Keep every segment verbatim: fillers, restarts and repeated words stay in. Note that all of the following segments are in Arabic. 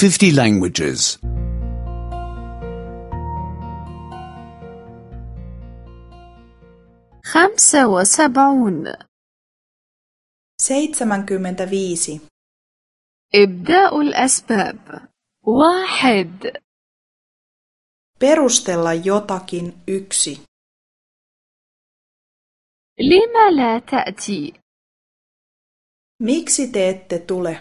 fifty languages. خمسة وسبعون. seitsemänkymmentäviisi. إبداء الأسباب. واحد. Perustella jotakin yksi. لم لا تأتي؟ Miksi te ette tule?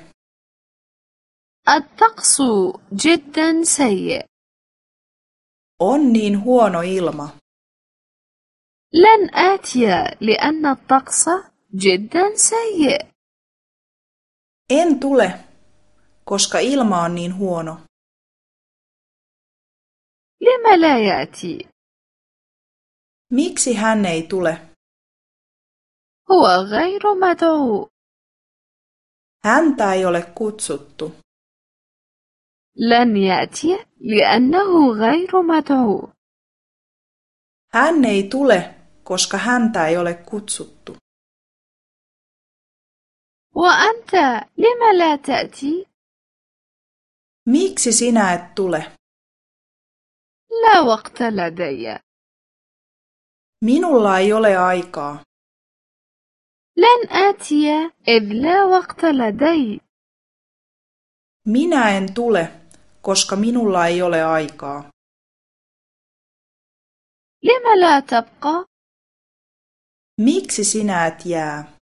الطقس جدا سيء. On niin huono ilma. لن آتي لأن الطقس جدا سيء. En tule, koska ilma on niin huono. لم لا يأتي؟ Miksi hän ei tule? هو غير مدعو. Häntä ei ole kutsuttu. لن يأتي لأنه غير مدعو. Hän ei tule, koska häntä ei ole kutsuttu. وأنت لم لا تأتي؟ Miksi sinä et tule? لا وقت لدي. Minulla ei ole aikaa. لن آتي إذ لا وقت لدي. Minä en tule, koska minulla ei ole aikaa. لم لا تبقى؟ Miksi sinä et jää?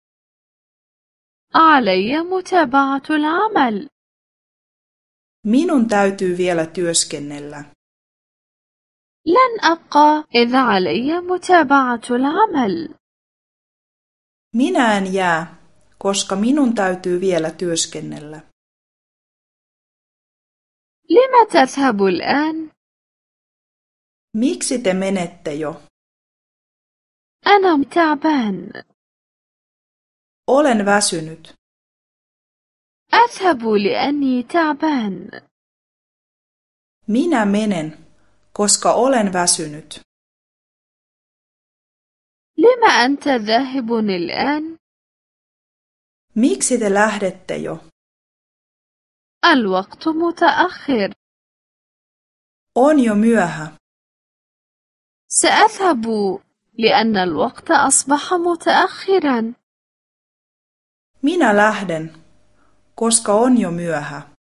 علي متابعة العمل. Minun täytyy vielä työskennellä. لن أبقى إذ علي متابعة العمل. Minä en jää, koska minun täytyy vielä työskennellä. لم تذهب الآن؟ Miksi te menette jo? أنا تعبان. Olen väsynyt. أذهب لأني تعبان. Minä menen, koska olen väsynyt. لم أنت ذاهب الآن؟ Miksi te lähdette jo? الوقت متأخر. On jo myöhä. سأذهب لأن الوقت أصبح متأخرا. Minä lähden, koska on jo myöhä.